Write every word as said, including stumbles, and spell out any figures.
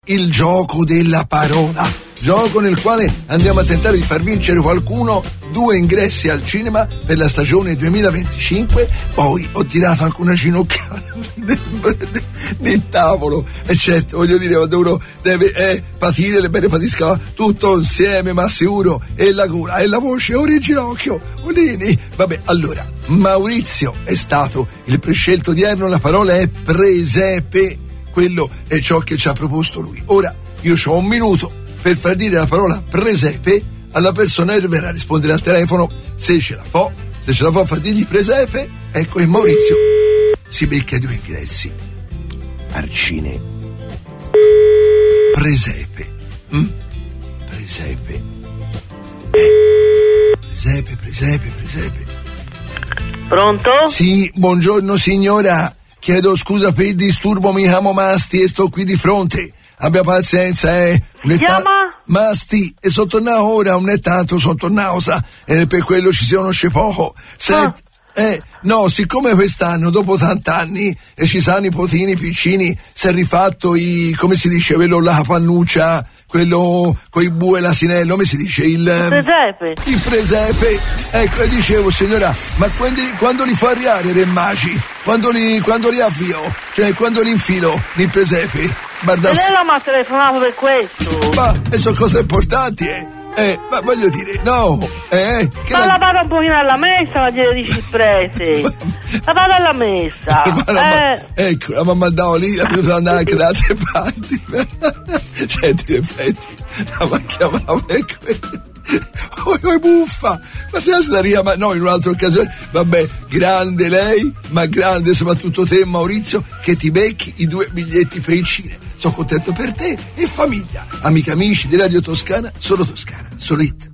il gioco della parola, gioco nel quale andiamo a tentare di far vincere qualcuno due ingressi al cinema per la stagione duemilaventicinque. Poi ho tirato anche una ginocchiata nel tavolo, e certo, voglio dire, quando uno deve eh, patire, le bene patisca tutto insieme, ma sicuro, e la cura, e la voce, ora il ginocchio, Olini. Vabbè, allora, Maurizio è stato il prescelto odierno, la parola è presepe, quello è ciò che ci ha proposto lui. Ora, io ho un minuto per far dire la parola presepe alla persona che verrà a rispondere al telefono. Se ce la fa, se ce la fa, fa dirgli presepe, ecco, e Maurizio si becca due ingressi al cinema. Presepe, mm? presepe, eh. presepe, presepe, presepe. Pronto? Sì, buongiorno signora, chiedo scusa per il disturbo, mi chiamo Masti e sto qui di fronte. Abbia pazienza, eh. Si chiama? Masti, e sono tornato ora, non è tanto, sono tornato, sa, e per quello ci si conosce poco. Se, ah. Eh, no, siccome quest'anno, dopo tant'anni, e ci sono nipotini piccini, si è rifatto i, come si dice, quello la pannuccia, quello coi bue e l'asinello, come si dice? Il, il presepe. Il presepe. Ecco, e dicevo, signora, ma quando, quando li fa arrivare re Magi? Quando li, quando li avvio? Cioè, quando li infilo nel presepe? Guarda, e lei non mi ha telefonato per questo? Ma, e sono cose importanti, eh? Eh, ma voglio dire, no, eh? Che ma la... la vado un pochino alla messa, ma dire di ciprese. La vado alla messa. ma, eh. Ecco, la mamma andava lì, la potuto andare anche da altre parti. Senti, in effetti, la ma chiamava, ecco. Oh, oh, buffa, ma se la staria, ma no, in un'altra occasione. Vabbè, grande lei, ma grande soprattutto te, Maurizio, che ti becchi i due biglietti per il cinema. Sono contento per te e famiglia, amiche, amici di Radio Toscana, solo Toscana, solo it.